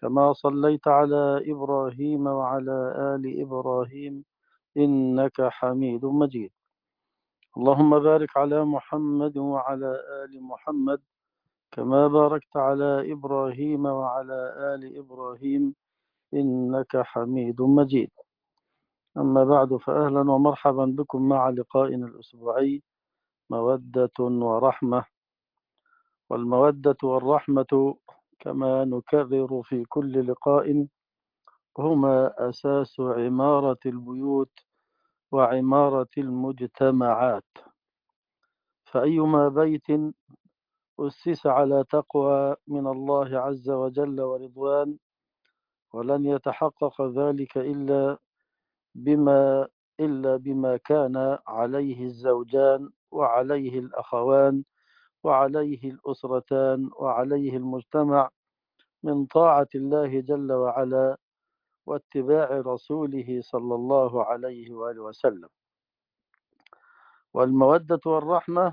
كما صليت على إبراهيم وعلى آل إبراهيم إنك حميد مجيد. اللهم بارك على محمد وعلى آل محمد كما باركت على إبراهيم وعلى آل إبراهيم إنك حميد مجيد. أما بعد، فأهلا ومرحبا بكم مع لقائنا الأسبوعي مودة ورحمة. والمودة والرحمة كما نكرر في كل لقاء هما أساس عمارة البيوت وعمارة المجتمعات، فأيما بيت أسس على تقوى من الله عز وجل ورضوان، ولن يتحقق ذلك إلا بما كان عليه الزوجان وعليه الأخوان وعليه الأسرتان وعليه المجتمع من طاعة الله جل وعلا واتباع رسوله صلى الله عليه وآله وسلم. والمودة والرحمة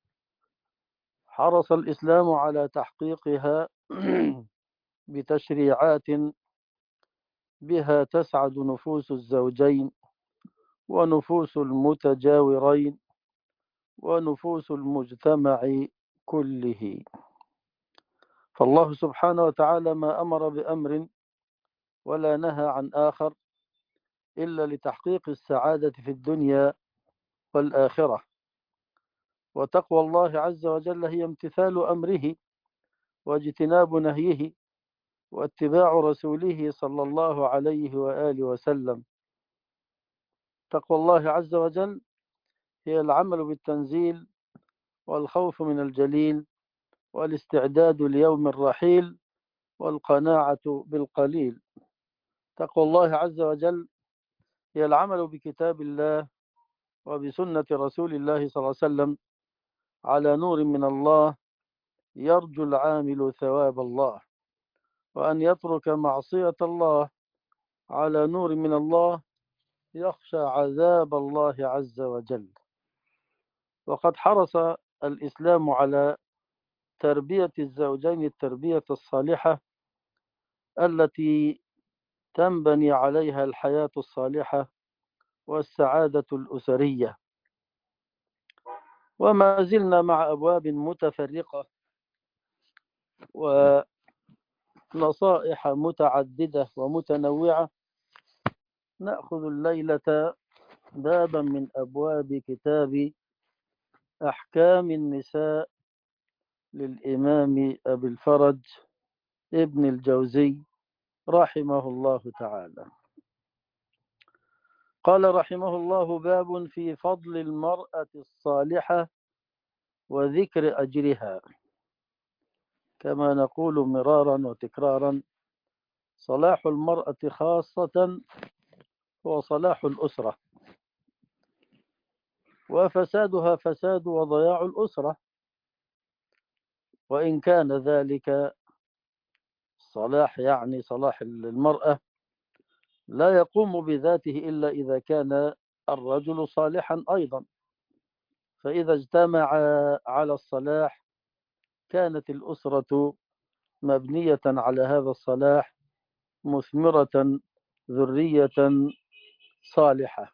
حرص الإسلام على تحقيقها بتشريعات بها تسعد نفوس الزوجين ونفوس المتجاورين ونفوس المجتمع كله. فالله سبحانه وتعالى ما أمر بأمر ولا نهى عن آخر إلا لتحقيق السعادة في الدنيا والآخرة، وتقوى الله عز وجل هي امتثال أمره واجتناب نهيه واتباع رسوله صلى الله عليه وآله وسلم. تقوى الله عز وجل هي العمل بالتنزيل والخوف من الجليل والاستعداد ليوم الرحيل والقناعة بالقليل. تقوى الله عز وجل هي العمل بكتاب الله وبسنة رسول الله صلى الله عليه وسلم على نور من الله، يرجو العامل ثواب الله، وأن يترك معصية الله على نور من الله، يخشى عذاب الله عز وجل. وقد حرص الإسلام على تربية الزوجين التربية الصالحة التي تنبني عليها الحياة الصالحة والسعادة الأسرية. وما زلنا مع أبواب متفرقة ونصائح متعددة ومتنوعة. نأخذ الليلة بابا من أبواب كتاب أحكام النساء للإمام أبي الفرج ابن الجوزي رحمه الله تعالى. قال رحمه الله: باب في فضل المرأة الصالحة وذكر أجرها. كما نقول مرارا وتكرارا، صلاح المرأة خاصة هو صلاح الأسرة، وفسادها فساد وضياع الأسرة. وإن كان ذلك صلاح، يعني صلاح المرأة، لا يقوم بذاته إلا إذا كان الرجل صالحا أيضا، فإذا اجتمع على الصلاح كانت الأسرة مبنية على هذا الصلاح، مثمرة ذرية صالحة.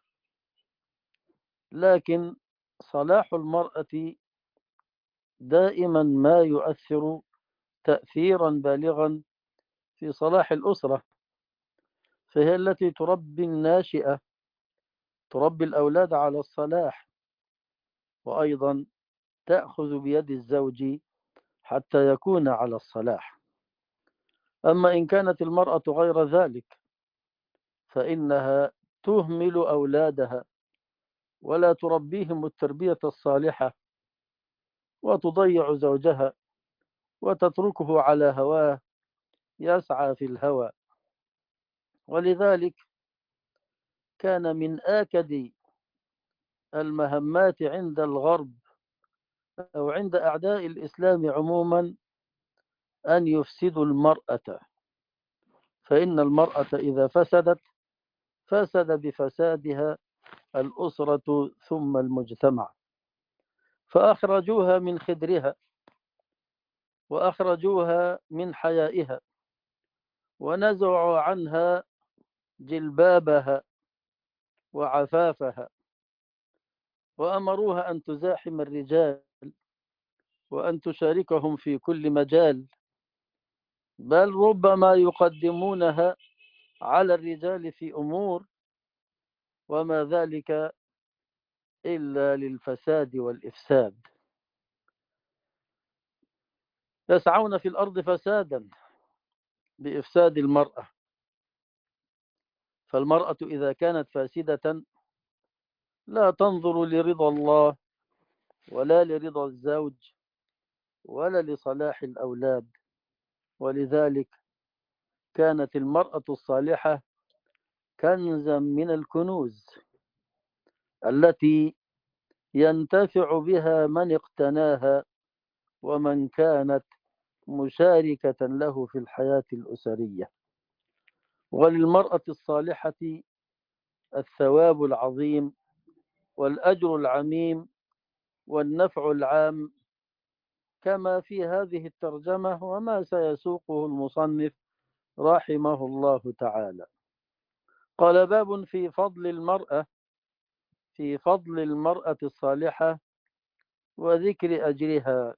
لكن صلاح المرأة دائما ما يؤثر تأثيرا بالغا في صلاح الأسرة، فهي التي تربي الناشئة، تربي الأولاد على الصلاح، وأيضا تأخذ بيد الزوج حتى يكون على الصلاح. أما إن كانت المرأة غير ذلك فإنها تهمل أولادها ولا تربيهم التربية الصالحة، وتضيع زوجها وتتركه على هواه يسعى في الهوى. ولذلك كان من آكد المهمات عند الغرب أو عند أعداء الإسلام عموما أن يفسدوا المرأة، فإن المرأة إذا فسدت فسد بفسادها الأسرة ثم المجتمع، فأخرجوها من خدرها وأخرجوها من حيائها ونزعوا عنها جلبابها وعفافها، وأمروها أن تزاحم الرجال وأن تشاركهم في كل مجال، بل ربما يقدمونها على الرجال في أمور وما ذلك إلا للفساد والإفساد. يسعون في الأرض فسادا بإفساد المرأة، فالمرأة إذا كانت فاسدة لا تنظر لرضا الله ولا لرضا الزوج ولا لصلاح الأولاد، ولذلك كانت المرأة الصالحة كنزا من الكنوز التي ينتفع بها من اقتناها ومن كانت مشاركة له في الحياة الأسرية. وللمرأة الصالحة الثواب العظيم والأجر العميم والنفع العام، كما في هذه الترجمة وما سيسوقه المصنف رحمه الله تعالى. قال: باب في فضل المرأة الصالحة وذكر أجرها.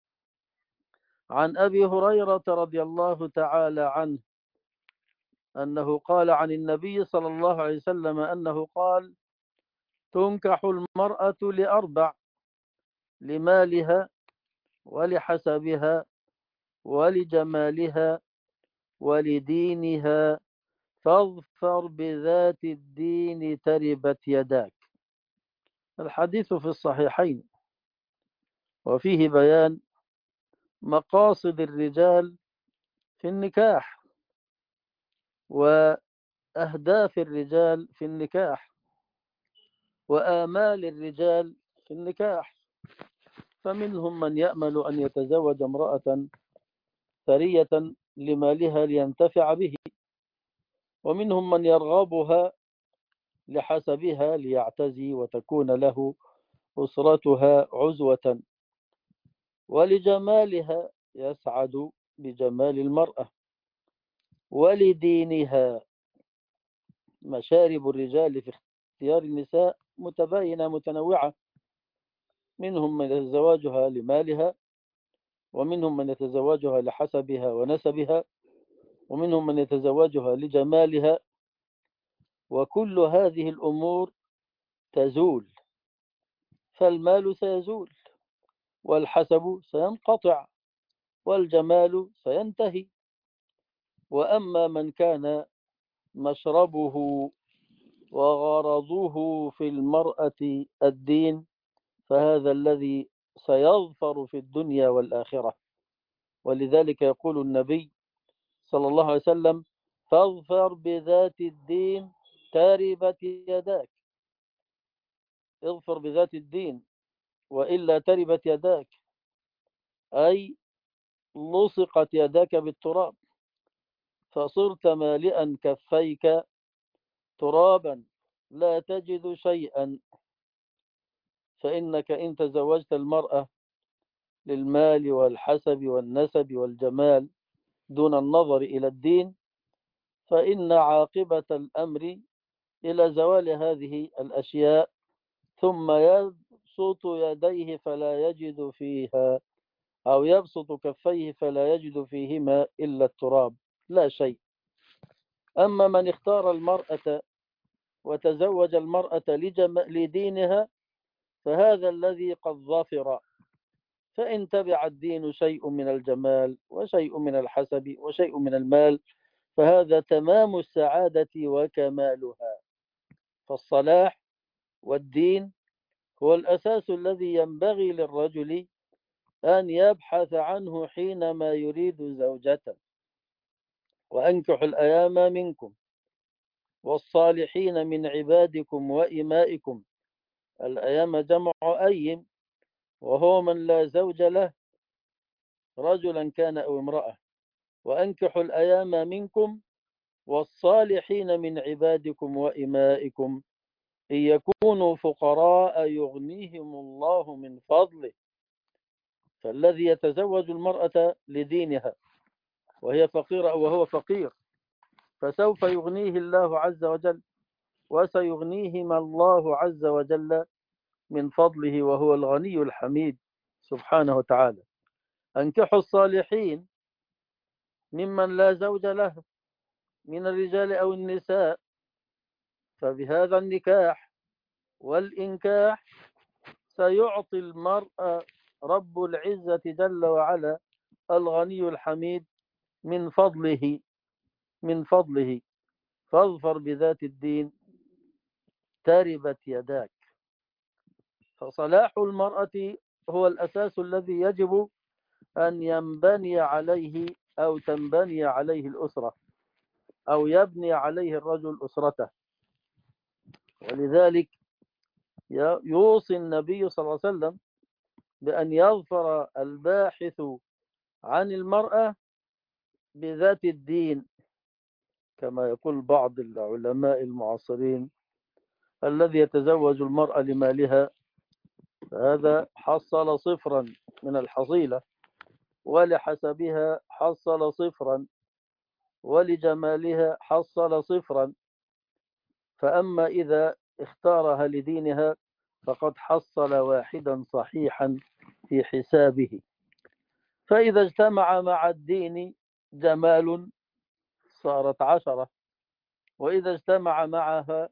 عن أبي هريرة رضي الله تعالى عنه أنه قال عن النبي صلى الله عليه وسلم أنه قال: تنكح المرأة لأربع: لمالها ولحسبها ولجمالها ولدينها، فاظفر بذات الدين تربت يداك. الحديث في الصحيحين، وفيه بيان مقاصد الرجال في النكاح وأهداف الرجال في النكاح وآمال الرجال في النكاح. فمنهم من يأمل أن يتزوج امرأة ثرية لمالها لينتفع به، ومنهم من يرغبها لحسبها ليعتزي وتكون له أسرتها عزوة، ولجمالها يسعد بجمال المرأة، ولدينها. مشارب الرجال في اختيار النساء متباينة متنوعة، منهم من يتزوجها لمالها، ومنهم من يتزوجها لحسبها ونسبها، ومنهم من يتزوجها لجمالها، وكل هذه الأمور تزول، فالمال سيزول، والحسب سينقطع، والجمال سينتهي. وأما من كان مشربه وغرضه في المرأة الدين، فهذا الذي سيظفر في الدنيا والآخرة. ولذلك يقول النبي صلى الله عليه وسلم: فاظفر بذات الدين تربت يداك. اظفر بذات الدين وإلا تربت يداك، أي لصقت يداك بالتراب، فصرت مالئا كفيك ترابا لا تجد شيئا. فإنك إن تزوجت المرأة للمال والحسب والنسب والجمال دون النظر إلى الدين، فإن عاقبة الأمر إلى زوال هذه الأشياء، ثم يبسط يديه فلا يجد فيها، أو يبسط كفيه فلا يجد فيهما إلا التراب، لا شيء. أما من اختار المرأة وتزوج المرأة لدينها، فهذا الذي قد ظفر. فإن تبع الدين شيء من الجمال وشيء من الحسب وشيء من المال، فهذا تمام السعادة وكمالها. فالصلاح والدين هو الأساس الذي ينبغي للرجل أن يبحث عنه حينما يريد زوجة. وأنكحوا الأيام منكم والصالحين من عبادكم وإمائكم. الأيام جمع أيم، وهو من لا زوج له، رجلا كان أو امرأة. وأنكحوا الأيام منكم والصالحين من عبادكم وإمائكم إن يكونوا فقراء يغنيهم الله من فضله. فالذي يتزوج المرأة لدينها وهي فقيرة أو وهو فقير، فسوف يغنيه الله عز وجل، وسيغنيهما الله عز وجل من فضله، وهو الغني الحميد سبحانه وتعالى. أنكحوا الصالحين ممن لا زوج له من الرجال أو النساء، فبهذا النكاح والإنكاح سيعطي المرأة رب العزة جل وعلا الغني الحميد من فضله فاظفر بذات الدين تربت يداك. فصلاح المرأة هو الأساس الذي يجب أن ينبني عليه أو تنبني عليه الأسرة، أو يبني عليه الرجل أسرته. ولذلك يوصي النبي صلى الله عليه وسلم بأن يظفر الباحث عن المرأة بذات الدين، كما يقول بعض العلماء المعاصرين: الذي يتزوج المرأة لمالها فهذا حصل صفرا من الحصيلة، ولحسبها حصل صفرا، ولجمالها حصل صفرا، فأما إذا اختارها لدينها فقد حصل واحدا صحيحا في حسابه. فإذا اجتمع مع الدين جمال صارت 10، وإذا اجتمع معها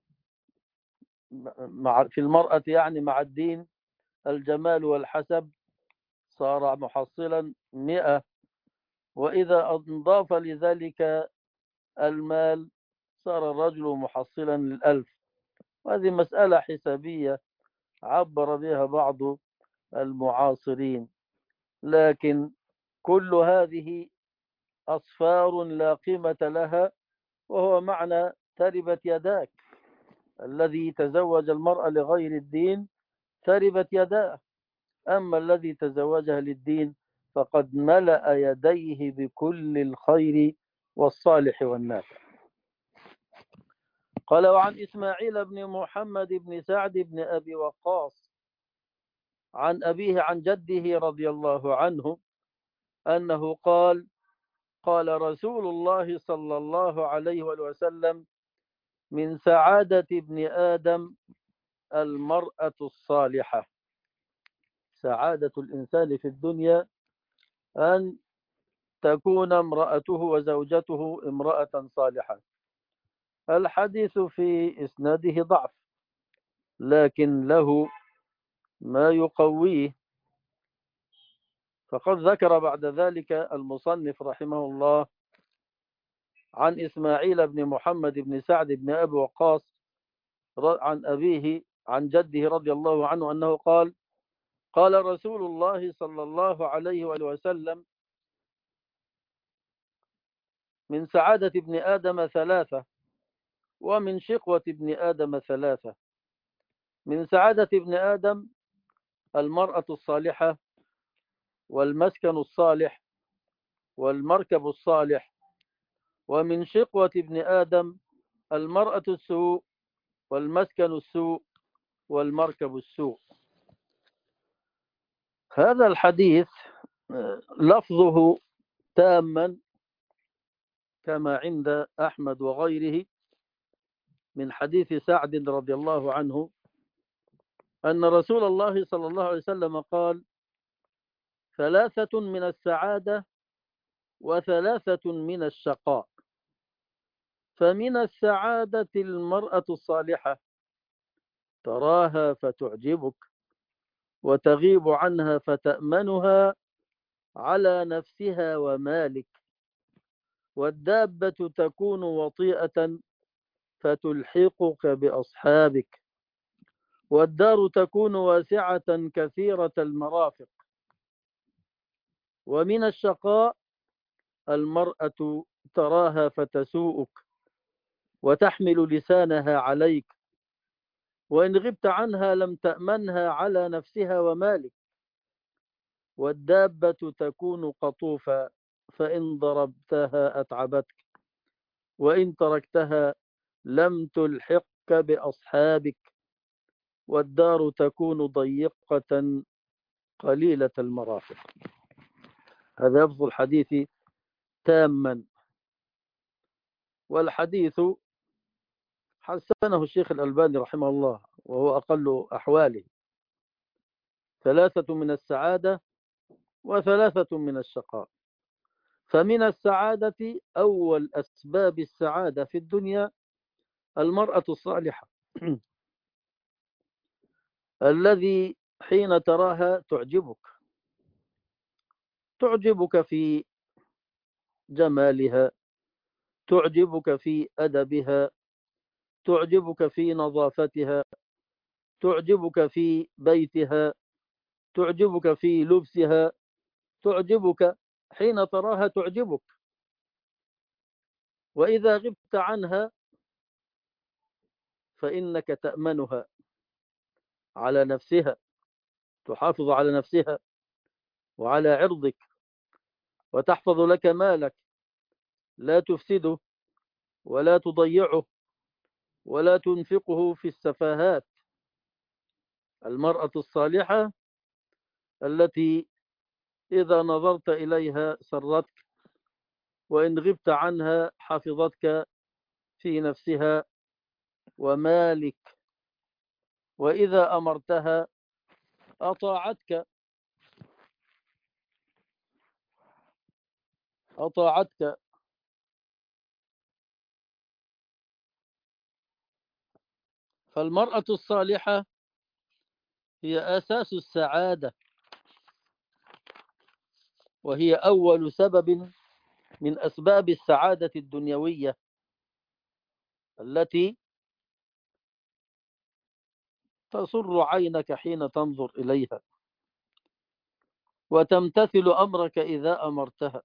في المرأة يعني مع الدين الجمال والحسب صار محصلا 100، وإذا أضاف لذلك المال صار الرجل محصلا لل1000. وهذه مسألة حسابية عبر بها بعض المعاصرين، لكن كل هذه أصفار لا قيمة لها، وهو معنى تربت يداك. الذي تزوج المرأة لغير الدين تربت يداه، أما الذي تزوجها للدين فقد ملأ يديه بكل الخير والصالح والنافع. قال: وعن إسماعيل بن محمد بن سعد بن أبي وقاص عن أبيه عن جده رضي الله عنه أنه قال: قال رسول الله صلى الله عليه وسلم: من سعادة ابن آدم المرأة الصالحة. سعادة الإنسان في الدنيا أن تكون امرأته وزوجته امرأة صالحة. الحديث في إسناده ضعف، لكن له ما يقويه. فقد ذكر بعد ذلك المصنف رحمه الله عن إسماعيل بن محمد بن سعد بن أبي وقاص عن أبيه عن جده رضي الله عنه أنه قال: قال رسول الله صلى الله عليه وسلم: من سعادة ابن آدم 3، ومن شقوة ابن آدم 3. من سعادة ابن آدم المرأة الصالحة، والمسكن الصالح، والمركب الصالح. ومن شقوة ابن آدم المرأة السوء، والمسكن السوء، والمركب السوء. هذا الحديث لفظه تاما كما عند أحمد وغيره من حديث سعد رضي الله عنه أن رسول الله صلى الله عليه وسلم قال: 3 من السعادة، و3 من الشقاء. فمن السعادة المرأة الصالحة، تراها فتعجبك، وتغيب عنها فتأمنها على نفسها ومالك. والدابة تكون وطيئة فتلحقك بأصحابك. والدار تكون واسعة كثيرة المرافق. ومن الشقاء المرأة تراها فتسوءك، وتحمل لسانها عليك، وإن غبت عنها لم تأمنها على نفسها ومالك. والدابة تكون قطوفا، فإن ضربتها أتعبتك، وإن تركتها لم تلحقك بأصحابك. والدار تكون ضيقة قليلة المرافق. هذا لفظ الحديث تاما. والحديث حسنه الشيخ الألباني رحمه الله وهو أقل أحواله: 3 من السعادة و3 من الشقاء. فمن السعادة، أول أسباب السعادة في الدنيا، المرأة الصالحة الذي حين تراها تعجبك في جمالها، تعجبك في أدبها، تعجبك في نظافتها، تعجبك في بيتها، تعجبك في لبسها، تعجبك حين تراها تعجبك. وإذا غبت عنها فإنك تأمنها على نفسها، تحافظ على نفسها وعلى عرضك، وتحفظ لك مالك، لا تفسده ولا تضيعه ولا تنفقه في السفاهات. المرأة الصالحة التي إذا نظرت إليها سرتك، وإن غبت عنها حفظتك في نفسها ومالك، وإذا أمرتها أطاعتك. فالمرأة الصالحة هي أساس السعادة، وهي أول سبب من أسباب السعادة الدنيوية التي تسر عينك حين تنظر إليها، وتمتثل أمرك إذا أمرتها،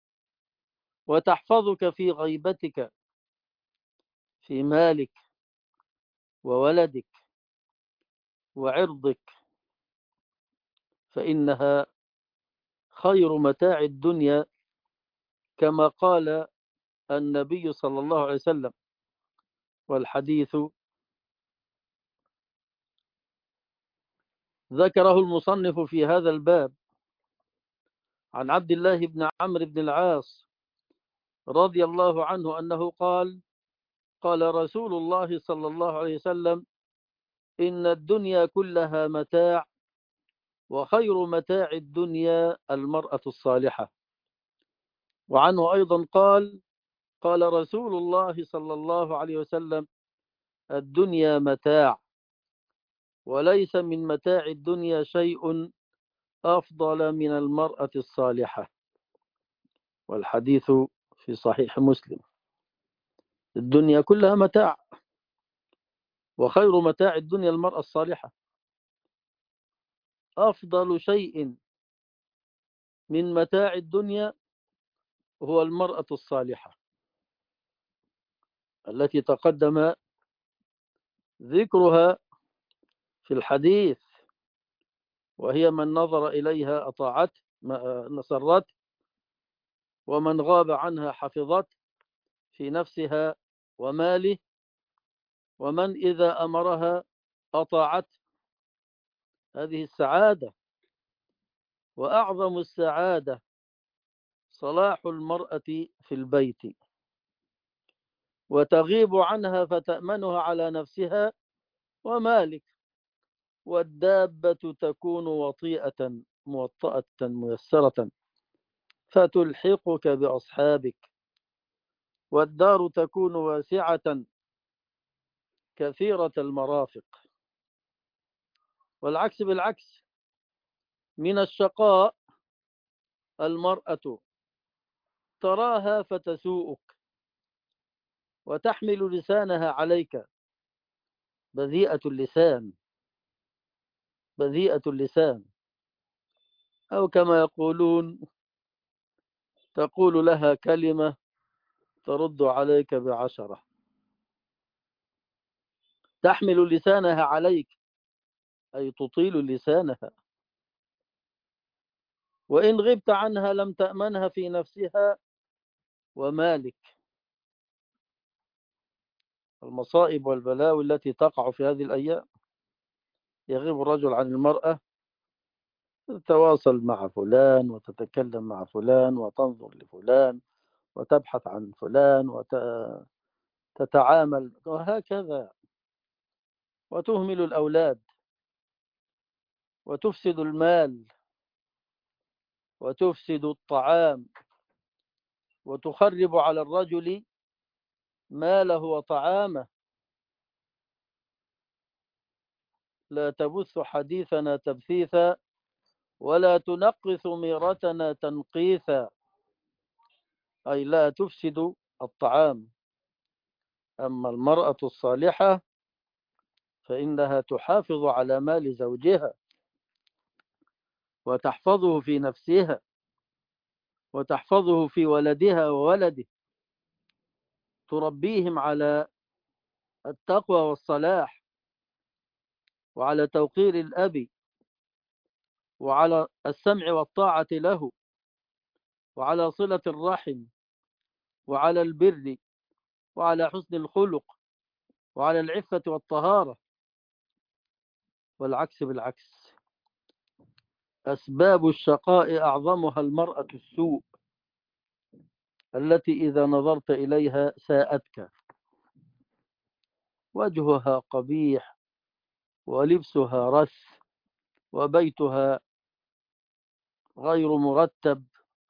وتحفظك في غيبتك، في مالك وولدك وعرضك، فإنها خير متاع الدنيا كما قال النبي صلى الله عليه وسلم. والحديث ذكره المصنف في هذا الباب عن عبد الله بن عمرو بن العاص رضي الله عنه أنه قال: قال رسول الله صلى الله عليه وسلم: إن الدنيا كلها متاع، وخير متاع الدنيا المرأة الصالحة. وعنه أيضا قال: قال رسول الله صلى الله عليه وسلم: الدنيا متاع، وليس من متاع الدنيا شيء أفضل من المرأة الصالحة. والحديث في صحيح مسلم. الدنيا كلها متاع، وخير متاع الدنيا المرأة الصالحة. أفضل شيء من متاع الدنيا هو المرأة الصالحة التي تقدم ذكرها في الحديث، وهي من نظر إليها أطاعت نصرت، ومن غاب عنها حفظت في نفسها وماله، ومن إذا أمرها أطاعت. هذه السعادة. وأعظم السعادة صلاح المرأة في البيت، وتغيب عنها فتأمنها على نفسها ومالك. والدابة تكون وطيئة موطأة ميسرة فتلحقك بأصحابك، والدار تكون واسعة كثيرة المرافق. والعكس بالعكس، من الشقاء المرأة تراها فتسوءك وتحمل لسانها عليك، بذيئة اللسان، بذيئة اللسان، أو كما يقولون تقول لها كلمة ترد عليك ب10. تحمل لسانها عليك أي تطيل لسانها، وإن غبت عنها لم تأمنها في نفسها ومالك. المصائب والبلاوي التي تقع في هذه الأيام: يغيب الرجل عن المرأة، تتواصل مع فلان وتتكلم مع فلان وتنظر لفلان وتبحث عن فلان تتعامل وهكذا، وتهمل الأولاد وتفسد المال وتفسد الطعام وتخرب على الرجل ماله وطعامه. لا تبث حديثنا تبثيثا ولا تنقص ميرتنا تنقيثا، أي لا تفسد الطعام. أما المرأة الصالحة فإنها تحافظ على مال زوجها وتحفظه في نفسها وتحفظه في ولدها وولده، تربيهم على التقوى والصلاح وعلى توقير الأب وعلى السمع والطاعة له وعلى صلة الرحم وعلى البر وعلى حسن الخلق وعلى العفة والطهارة. والعكس بالعكس، أسباب الشقاء أعظمها المرأة السوء التي إذا نظرت إليها ساءتك، وجهها قبيح ولبسها رث وبيتها غير مرتب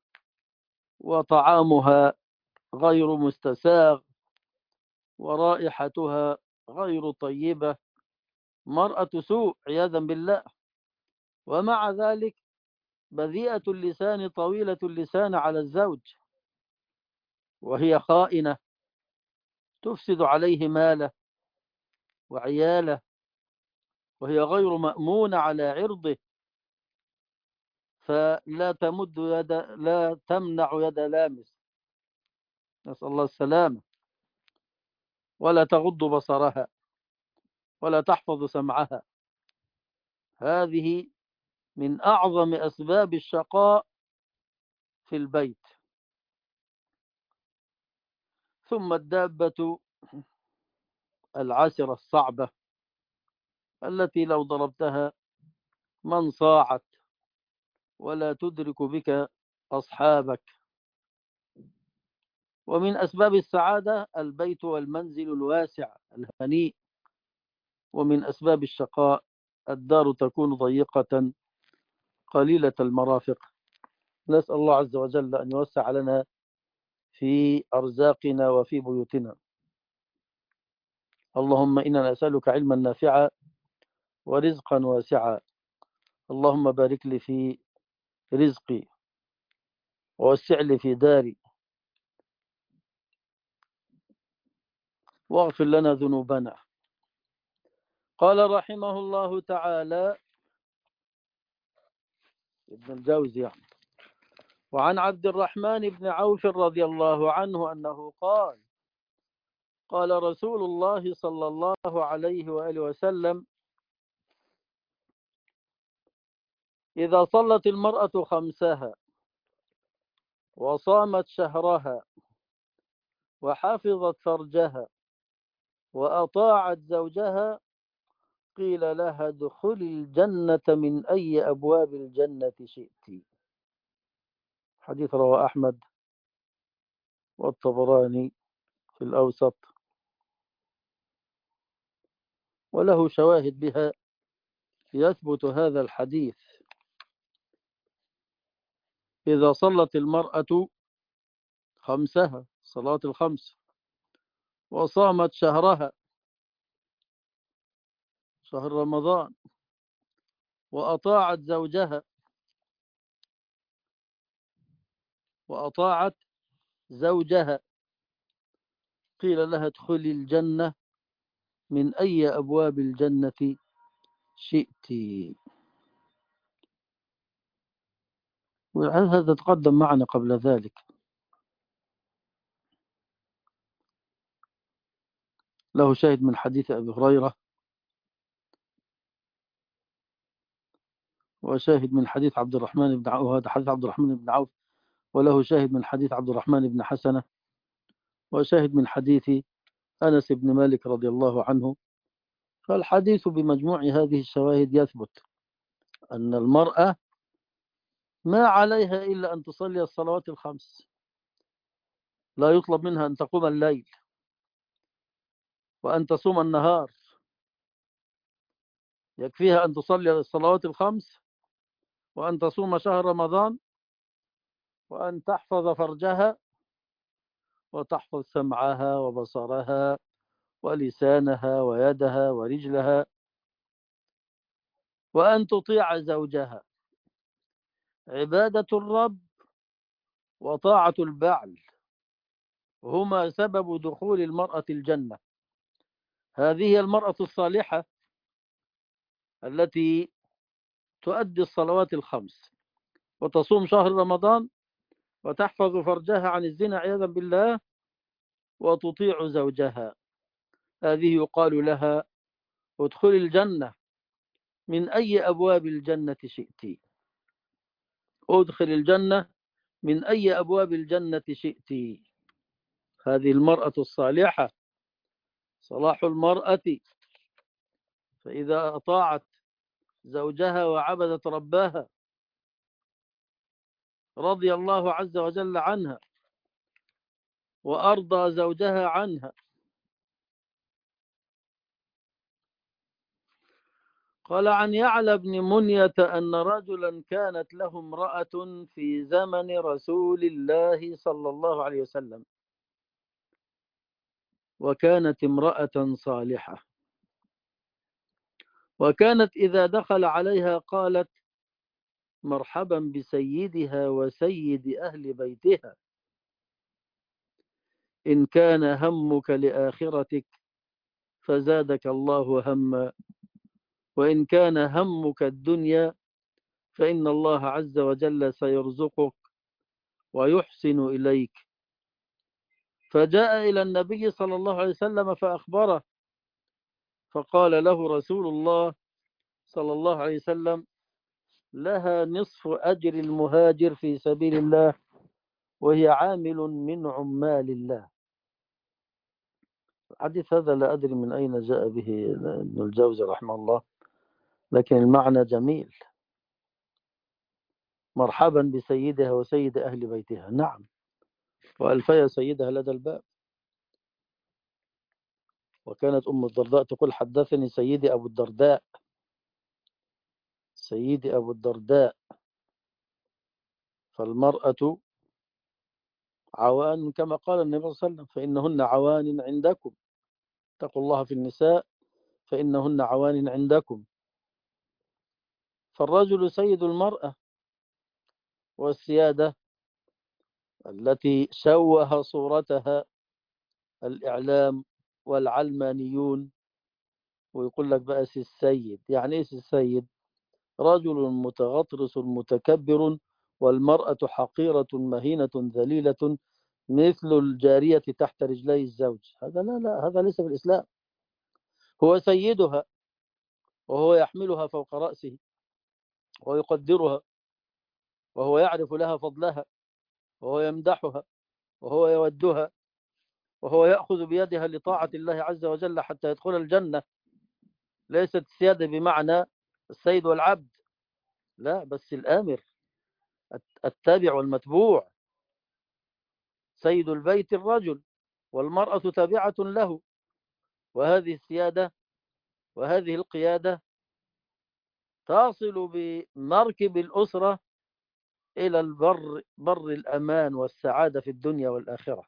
وطعامها غير مستساغ ورائحتها غير طيبة، مرأة سوء عياذا بالله. ومع ذلك بذيئة اللسان طويلة اللسان على الزوج، وهي خائنة تفسد عليه ماله وعياله، وهي غير مأمونة على عرضه، فلا تمد يد، لا تمنع يد لامس، نسأل الله السلامة، ولا تغض بصرها ولا تحفظ سمعها. هذه من أعظم أسباب الشقاء في البيت. ثم الدابة العسرة الصعبة التي لو ضربتها ما انصاعت ولا تدرك بك أصحابك. ومن أسباب السعادة البيت والمنزل الواسع الهنيء، ومن أسباب الشقاء الدار تكون ضيقة قليلة المرافق. نسأل الله عز وجل أن يوسع لنا في أرزاقنا وفي بيوتنا. اللهم إنا نسألك علما نافعا ورزقا واسعا. اللهم بارك لي في رزقي ووسع لي في داري واغفر لنا ذنوبنا. قال رحمه الله تعالى ابن الجوزي يعني: وعن عبد الرحمن بن عوف رضي الله عنه أنه قال: قال رسول الله صلى الله عليه وآله وسلم: إذا صلت المرأة خمسها وصامت شهرها وحفظت فرجها وأطاعت زوجها قيل لها ادخلي الجنة من أي أبواب الجنة شئت. حديث رواه أحمد والطبراني في الأوسط، وله شواهد بها يثبت هذا الحديث. إذا صلت المرأة خمسها، صلاة الخمس، وصامت شهرها، شهر رمضان، وأطاعت زوجها وأطاعت زوجها قيل لها ادخلي الجنة من أي أبواب الجنة شئت. وهذا تقدم معنا قبل ذلك. له شاهد من حديث أبي هريرة، وشاهد من حديث عبد الرحمن بن عوف، وهذا حديث عبد الرحمن بن عوف، وله شاهد من حديث عبد الرحمن بن حسنة، وشاهد من حديث أنس بن مالك رضي الله عنه. فالحديث بمجموع هذه الشواهد يثبت أن المرأة ما عليها إلا أن تصلي الصلوات الخمس، لا يطلب منها أن تقوم الليل وأن تصوم النهار، يكفيها أن تصلي الصلوات الخمس، وأن تصوم شهر رمضان، وأن تحفظ فرجها، وتحفظ سمعها وبصرها ولسانها ويدها ورجلها، وأن تطيع زوجها. عبادة الرب وطاعة البعل هما سبب دخول المرأة الجنة. هذه هي المرأة الصالحة التي تؤدي الصلوات الخمس، وتصوم شهر رمضان، وتحفظ فرجها عن الزنا عياذا بالله، وتطيع زوجها. هذه يقال لها ادخل الجنة من أي أبواب الجنة شئت. ادخل الجنة من أي أبواب الجنة شئت. هذه المرأة الصالحة، صلاح المرأة. فإذا أطاعت زوجها وعبدت ربها رضي الله عز وجل عنها وأرضى زوجها عنها. قال عن يعلى بن منية أن رجلا كانت له امرأة في زمن رسول الله صلى الله عليه وسلم، وكانت امرأة صالحة، وكانت إذا دخل عليها قالت مرحبا بسيدها وسيد أهل بيتها، إن كان همك لآخرتك فزادك الله هما، وإن كان همك الدنيا فإن الله عز وجل سيرزقك ويحسن إليك. فجاء إلى النبي صلى الله عليه وسلم فأخبره، فقال له رسول الله صلى الله عليه وسلم لها نصف أجر المهاجر في سبيل الله، وهي عامل من عمال الله. الحديث هذا لا أدري من أين جاء به ابن الجوزي رحمه الله، لكن المعنى جميل. مرحبا بسيدها وسيد أهل بيتها، نعم، وألفي سيدها لدى الباب. وكانت أم الدرداء تقول حدثني سيدي أبو الدرداء، سيدي أبو الدرداء. فالمرأة عوان كما قال النبي صلى الله عليه وسلم فإنهن عوان عندكم، اتقوا الله في النساء فإنهن عوان عندكم. فالرجل سيد المرأة، والسيادة التي شوه صورتها الإعلام والعلمانيون، ويقول لك بقى سي السيد. يعني ايه سي السيد؟ رجل متغطرس متكبر، والمرأة حقيرة مهينة ذليلة مثل الجارية تحت رجلي الزوج. هذا لا، هذا ليس في الإسلام. هو سيدها، وهو يحملها فوق رأسه، ويقدرها، وهو يعرف لها فضلها، وهو يمدحها، وهو يودها، وهو يأخذ بيدها لطاعة الله عز وجل حتى يدخل الجنة. ليست السيادة بمعنى السيد والعبد، لا، بس الآمر التابع والمتبوع. سيد البيت الرجل، والمرأة تابعة له. وهذه السيادة وهذه القيادة تصل بمركب الأسرة إلى بر الأمان والسعادة في الدنيا والآخرة.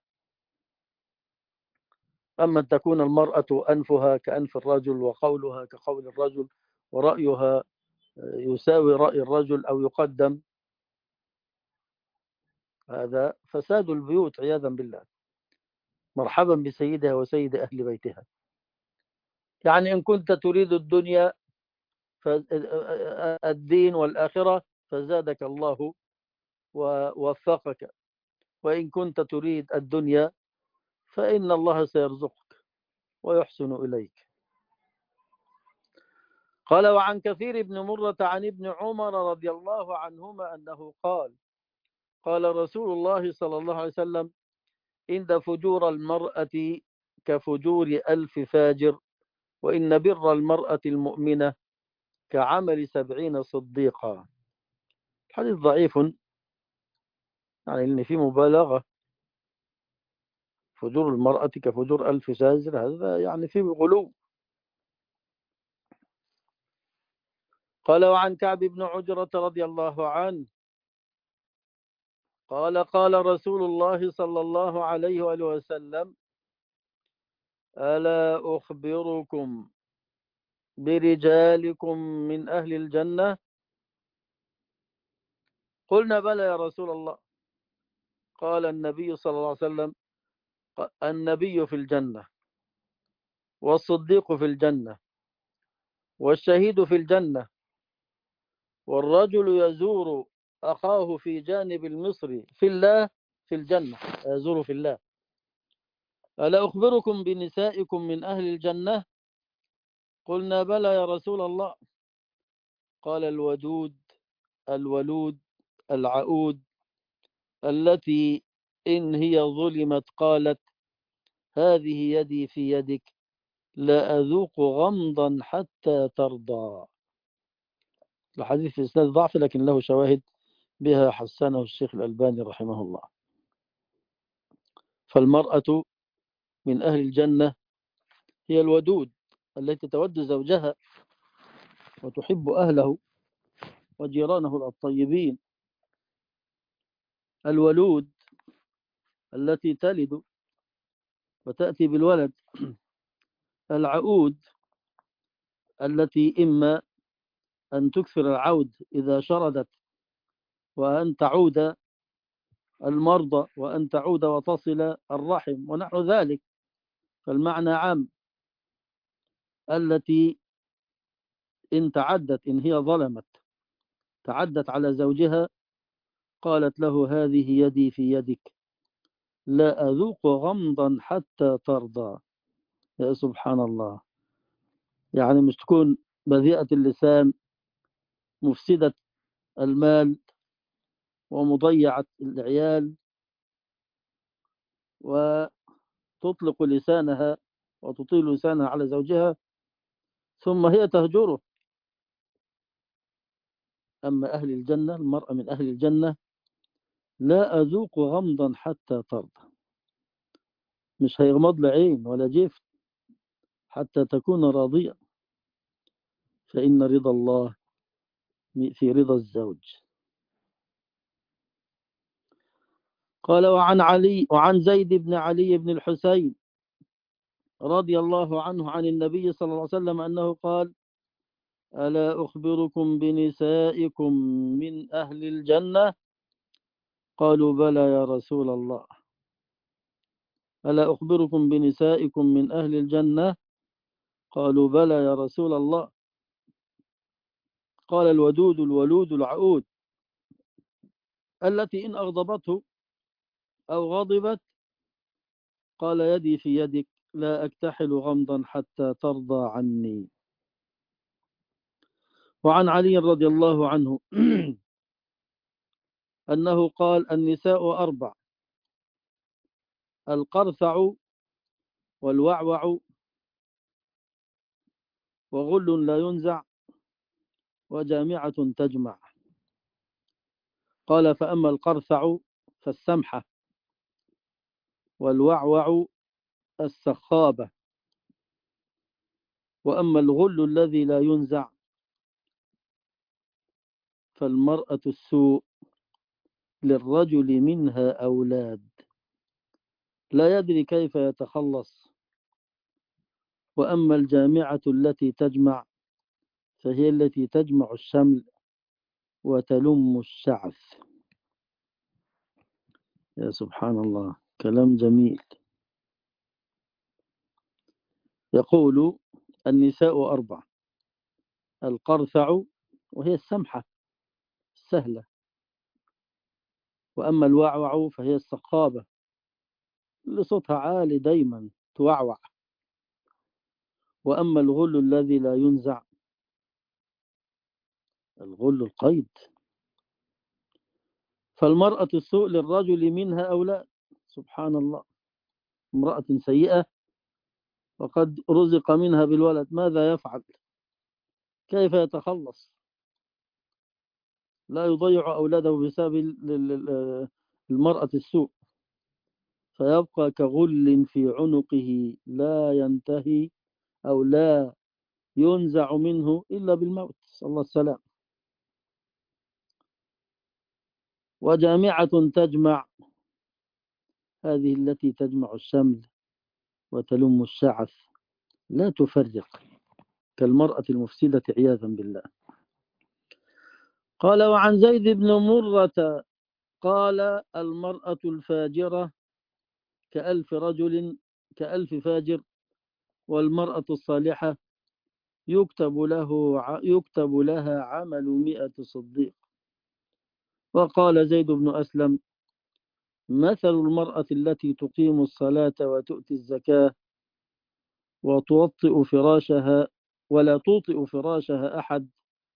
أما أن تكون المرأة أنفها كأنف الرجل، وقولها كقول الرجل، ورأيها يساوي رأي الرجل أو يقدم، هذا فساد البيوت عياذا بالله. مرحبا بسيدها وسيد أهل بيتها. يعني إن كنت تريد الدنيا الدين والآخرة فزادك الله ووفقك، وإن كنت تريد الدنيا فإن الله سيرزقك ويحسن إليك. قال وعن كثير بن مرة عن ابن عمر رضي الله عنهما أنه قال قال رسول الله صلى الله عليه وسلم إن فجور المرأة كفجور 1000 فاجر، وإن بر المرأة المؤمنة كعمل 70 صديقا. الحديث ضعيف، يعني إن في مبالغة، فجور المرأة كفجور ألف ساجر، هذا يعني فيه غلو. قال وعن كعب بن عجرة رضي الله عنه قال قال رسول الله صلى الله عليه وآله وسلم: ألا أخبركم برجالكم من أهل الجنة؟ قلنا بلى يا رسول الله. قال النبي صلى الله عليه وسلم: النبي في الجنة، والصديق في الجنة، والشهيد في الجنة، والرجل يزور أخاه في جانب المصر في الله في الجنة، يزور في الله. ألا أخبركم بنسائكم من أهل الجنة؟ قلنا بلى يا رسول الله. قال الودود، الولود، العؤود، التي إن هي ظلمت قالت: هذه يدي في يدك، لا أذوق غمضا حتى ترضى. الحديث في إسناد ضعف، لكن له شواهد بها حسنه الشيخ الألباني رحمه الله. فالمرأة من أهل الجنة هي الودود التي تود زوجها وتحب أهله وجيرانه الطيبين. الولود التي تلد وتأتي بالولد. العؤود التي إما أن تكثر العود إذا شردت، وأن تعود المرضى، وأن تعود وتصل الرحم ونحو ذلك، فالمعنى عام. التي إن تعدت، إن هي ظلمت تعدت على زوجها، قالت له: هذه يدي في يدك، لا أذوق غمضا حتى ترضى. يا سبحان الله، يعني مش تكون بذيئة اللسان، مفسدة المال، ومضيعة العيال، وتطلق لسانها وتطيل لسانها على زوجها، ثم هي تهجره. أما أهل الجنة، المرأة من أهل الجنة: لا أذوق غمضا حتى ترضى، مش هيغمض لعين ولا جيف حتى تكون راضية، فإن رضا الله في رضا الزوج. قال وعن زيد بن علي بن الحسين رضي الله عنه عن النبي صلى الله عليه وسلم أنه قال: ألا أخبركم بنسائكم من أهل الجنة؟ قالوا بلى يا رسول الله. ألا أخبركم بنسائكم من أهل الجنة؟ قالوا بلى يا رسول الله. قال الودود، الولود، العؤود، التي إن أغضبته أو غضبت قال: يدي في يدك، لا أكتحل غمضا حتى ترضى عني. وعن علي رضي الله عنه أنه قال: النساء أربع: القرثع، والوعوع، وغل لا ينزع، وجامعة تجمع. قال: فأما القرثع فالسمحة، والوعوع السخابة، وأما الغل الذي لا ينزع فالمرأة السوء، للرجل منها أولاد لا يدري كيف يتخلص. وأما الجامعة التي تجمع فهي التي تجمع الشمل وتلم الشعث. يا سبحان الله، كلام جميل. يقول: النساء أربع: القرثع، وهي السمحة السهلة، وأما الوعوع فهي السخابة اللي صوتها عالي دايما توعوع، وأما الغل الذي لا ينزع، الغل القيد، فالمرأة السوء للرجل منها أولاد. سبحان الله، امرأة سيئة وقد رزق منها بالولد، ماذا يفعل؟ كيف يتخلص؟ لا يضيع أولاده بسبب المرأة السوء. فيبقى كغل في عنقه لا ينتهي أو لا ينزع منه إلا بالموت، صلى الله عليه وسلم. وجامعة تجمع، هذه التي تجمع الشمل وتلم الشعث، لا تفرق، كالمرأة المفسدة عياذا بالله. قال: وعن زيد بن مرة قال: المرأة الفاجرة كألف فاجر، والمرأة الصالحة يكتب لها عمل 100 صديق. وقال زيد بن أسلم: مثل المرأة التي تقيم الصلاة وتؤتي الزكاة وتوطئ فراشها ولا توطئ فراشها أحد،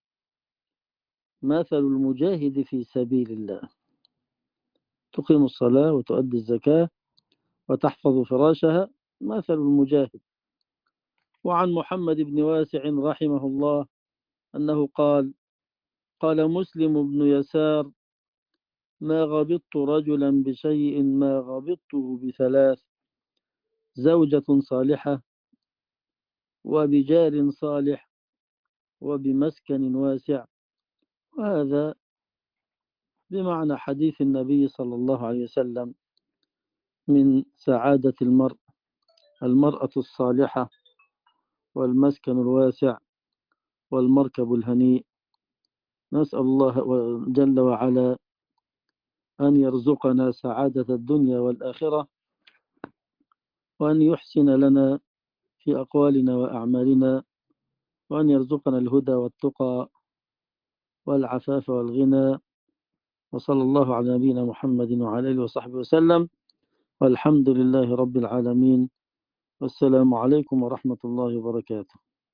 مثل المجاهد في سبيل الله. تقيم الصلاة وتؤدي الزكاة وتحفظ فراشها، مثل المجاهد. وعن محمد بن واسع رحمه الله أنه قال: قال مسلم بن يسار: ما غبطت رجلا بشيء ما غبطته بثلاث: زوجة صالحة، وبجار صالح، وبمسكن واسع. وهذا بمعنى حديث النبي صلى الله عليه وسلم من سعادة المرأة الصالحة، والمسكن الواسع، والمركب الهنيء. نسأل الله جل وعلا أن يرزقنا سعادة الدنيا والآخرة، وأن يحسن لنا في أقوالنا وأعمالنا، وأن يرزقنا الهدى والتقى والعفاف والغنى. وصلى الله على نبينا محمد وعلى آله وصحبه وسلم، والحمد لله رب العالمين. والسلام عليكم ورحمة الله وبركاته.